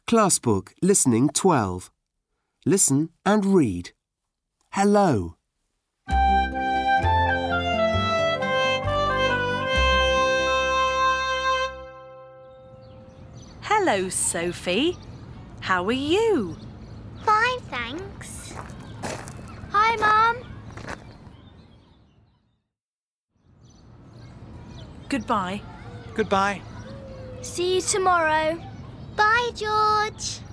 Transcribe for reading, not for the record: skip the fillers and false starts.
Class Book Listening 12. Listen and read. Hello. Hello, Sophie. How are you? Fine, thanks. Hi, Mum. Goodbye. Goodbye. See you tomorrow. Bye, George.